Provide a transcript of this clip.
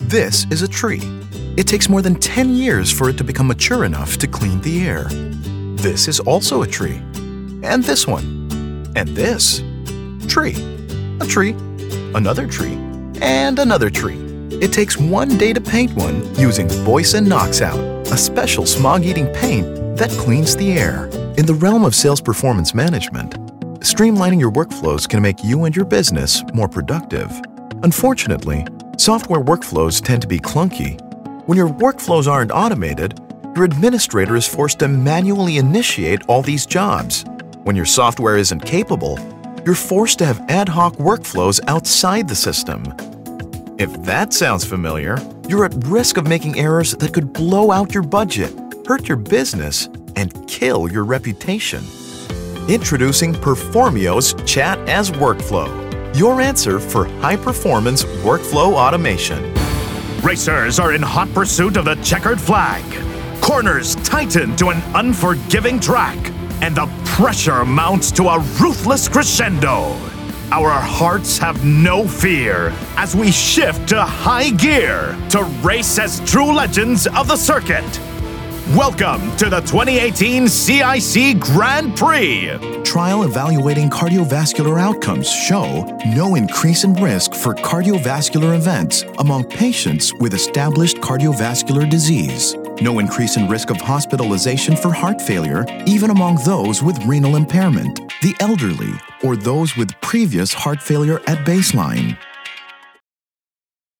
This is a tree. It takes more than 10 years for it to become mature enough to clean the air. This is also a tree. And this one. And this. Tree. A tree. Another tree. And another tree. It takes 1 day to paint one using Boyson Knox-Out, a special smog-eating paint that cleans the air. In the realm of sales performance management, streamlining your workflows can make you and your business more productive. Unfortunately, software workflows tend to be clunky. When your workflows aren't automated, your administrator is forced to manually initiate all these jobs. When your software isn't capable, you're forced to have ad hoc workflows outside the system. If that sounds familiar, you're at risk of making errors that could blow out your budget, hurt your business, and kill your reputation. Introducing Performio's Chat as Workflow, your answer for high-performance workflow automation. Racers are in hot pursuit of the checkered flag. Corners tighten to an unforgiving track, and the pressure mounts to a ruthless crescendo. Our hearts have no fear as we shift to high gear to race as true legends of the circuit. Welcome to the 2018 CIC Grand Prix. Trial evaluating cardiovascular outcomes show no increase in risk for cardiovascular events among patients with established cardiovascular disease. No increase in risk of hospitalization for heart failure, even among those with renal impairment, the elderly, or those with previous heart failure at baseline.